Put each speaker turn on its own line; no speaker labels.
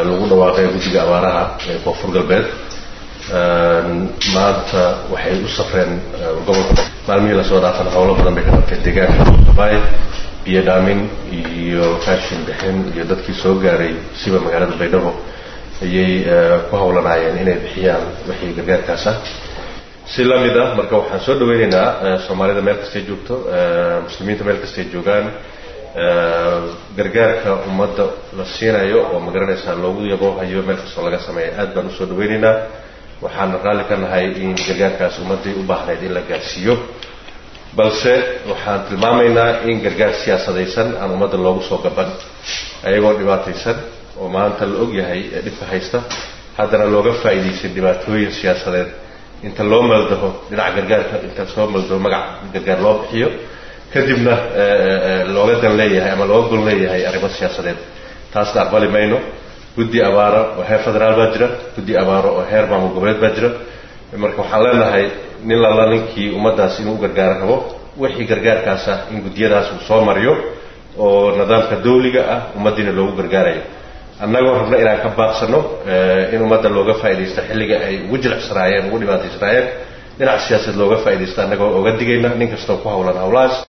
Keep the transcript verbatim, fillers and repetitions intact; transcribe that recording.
lagu dhawaaqay guddiga abaaraha ee koonfur galbeed maanta waxay u safreen gobolka maalmihii la soo dhaafan howlo badan bay ka qabtay deegaanka Bay biyo dhaamin iyo raashin bixin iyo dadkii soo gaaray siba magaalada Baydhabo ayay ku hawlanayeen inay bixiyaan wixii gargaarkaas ah si la mid ah marka waxaan soo dhaweynaynaa Soomaalida meel kasta joogto muslimiinta meel kasta joogaan gargaarka ummadda la siinayo oo magaranaysa loogu yabo hayo meel kasta laga sameeyo aad baan u soo dhaweynaynaa waxaan raali ka nahay in gargaarkaas ummadii u baahnayd in la gaarsiiyo balse waxaan tilmaamaynaa in gargaar siyaasadaysan aan ummadda loogu soo gaban ayagoo dhibaataysan oo maanta la og yahay dhibka haysta haddana looga faa'iideysan dhibaatooyin siyaasadeed inta loo maldaho dhinaca gargaarka inta soo maldaho magac gargaar loo bixiyo kadibna looga dan leeyahay ama looga gol leeyahay arrimo siyaasadeed taasna aqbali mayno guddi abaaro oo heer federaal baa jira guddi abaaro oo heer maamul goboleed baa jira marka waxaan leenahay nin lala ninkii ummadaas inuu gargaar rabo wixii gargaarkaas ah in guddiyadaas uu soo mariyo oo nidaamka dawliga ah ummadina loogu gargaarayo annagoo rabna inaan ka baaqsano in ummadda looga faa'iideysto xilliga ay ugu jilicsanaayeen ugu dhibaataysanaayeen dhinac siyaasadeed looga faa'iideysto annagoo oga digayna nin kastoo ku hawlan hawlaas